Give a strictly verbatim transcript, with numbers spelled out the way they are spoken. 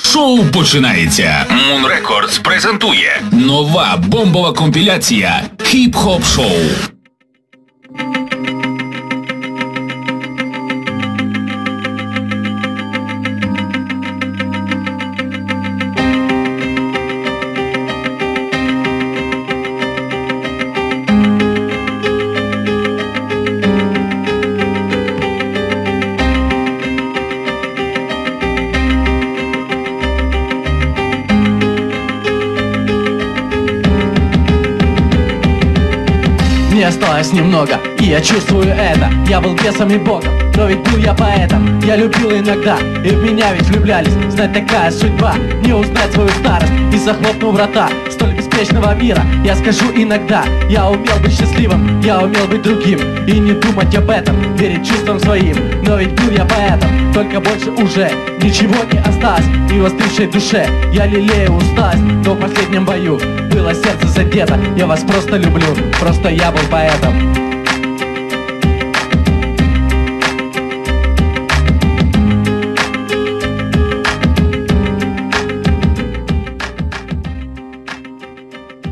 Шоу починається. Moon Records презентує нова бомбова компіляція Хіп-хоп шоу. Мне осталось немного, и я чувствую это. Я был бесом и богом, но ведь был я поэтом. Я любил иногда, и в меня ведь влюблялись. Знать, такая судьба, не узнать свою старость. И захлопнув врата столь беспечного мира, я скажу иногда: я умел быть счастливым, я умел быть другим. И не думать об этом, верить чувствам своим. Но ведь был я поэтом, только больше уже ничего не осталось. И в остывшей душе я лелею усталость. Но в последнем бою было сердце задето. Я вас просто люблю, просто я был поэтом.